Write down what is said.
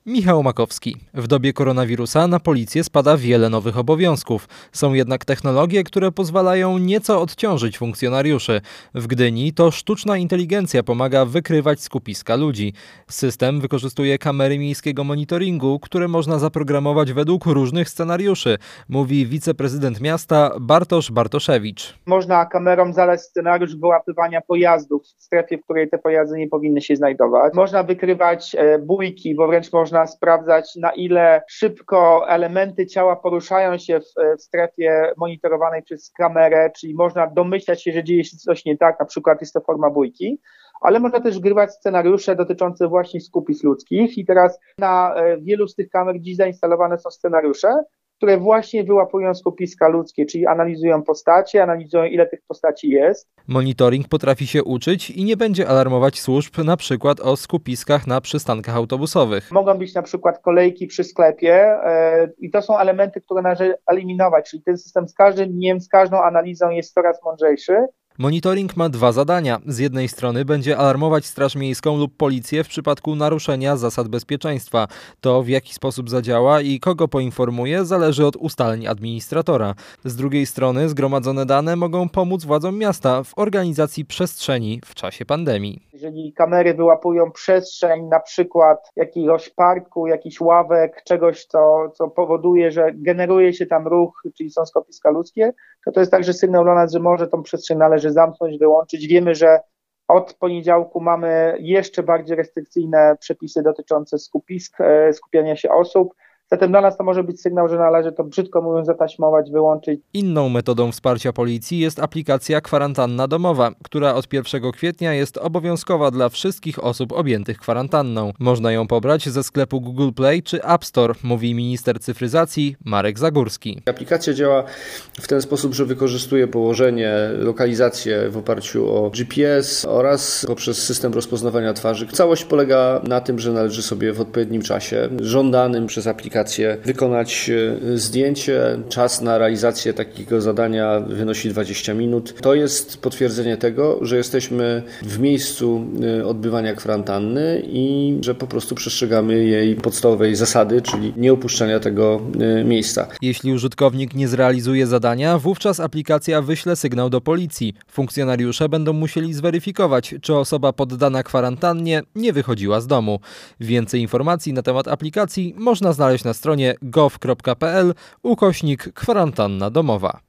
Michał Makowski. W dobie koronawirusa na policję spada wiele nowych obowiązków. Są jednak technologie, które pozwalają nieco odciążyć funkcjonariuszy. W Gdyni to sztuczna inteligencja pomaga wykrywać skupiska ludzi. System wykorzystuje kamery miejskiego monitoringu, które można zaprogramować według różnych scenariuszy, mówi wiceprezydent miasta Bartosz Bartoszewicz. Można kamerą zadać scenariusz wyłapywania pojazdów w strefie, w której te pojazdy nie powinny się znajdować. Można wykrywać bójki, bo wręcz można sprawdzać, na ile szybko elementy ciała poruszają się w strefie monitorowanej przez kamerę, czyli można domyślać się, że dzieje się coś nie tak, na przykład jest to forma bójki, ale można też grywać scenariusze dotyczące właśnie skupisk ludzkich i teraz na wielu z tych kamer dziś zainstalowane są scenariusze, które właśnie wyłapują skupiska ludzkie, czyli analizują postacie, analizują, ile tych postaci jest. Monitoring potrafi się uczyć i nie będzie alarmować służb na przykład o skupiskach na przystankach autobusowych. Mogą być na przykład kolejki przy sklepie i to są elementy, które należy eliminować, czyli ten system z każdym dniem, z każdą analizą jest coraz mądrzejszy. Monitoring ma dwa zadania. Z jednej strony będzie alarmować Straż Miejską lub Policję w przypadku naruszenia zasad bezpieczeństwa. To, w jaki sposób zadziała i kogo poinformuje, zależy od ustaleń administratora. Z drugiej strony zgromadzone dane mogą pomóc władzom miasta w organizacji przestrzeni w czasie pandemii. Jeżeli kamery wyłapują przestrzeń, na przykład jakiegoś parku, jakichś ławek, czegoś, co powoduje, że generuje się tam ruch, czyli są skupiska ludzkie, to jest także sygnał dla nas, że może tą przestrzeń należy zamknąć, wyłączyć. Wiemy, że od poniedziałku mamy jeszcze bardziej restrykcyjne przepisy dotyczące skupisk, skupiania się osób. Zatem dla nas to może być sygnał, że należy to, brzydko mówiąc, zataśmować, wyłączyć. Inną metodą wsparcia policji jest aplikacja Kwarantanna Domowa, która od 1 kwietnia jest obowiązkowa dla wszystkich osób objętych kwarantanną. Można ją pobrać ze sklepu Google Play czy App Store, mówi minister cyfryzacji Marek Zagórski. Aplikacja działa w ten sposób, że wykorzystuje położenie, lokalizację w oparciu o GPS oraz poprzez system rozpoznawania twarzy. Całość polega na tym, że należy sobie w odpowiednim czasie, żądanym przez aplikację, wykonać zdjęcie. Czas na realizację takiego zadania wynosi 20 minut. To jest potwierdzenie tego, że jesteśmy w miejscu odbywania kwarantanny i że po prostu przestrzegamy jej podstawowej zasady, czyli nie opuszczania tego miejsca. Jeśli użytkownik nie zrealizuje zadania, wówczas aplikacja wyśle sygnał do policji. Funkcjonariusze będą musieli zweryfikować, czy osoba poddana kwarantannie nie wychodziła z domu. Więcej informacji na temat aplikacji można znaleźć na stronie gov.pl/kwarantanna domowa.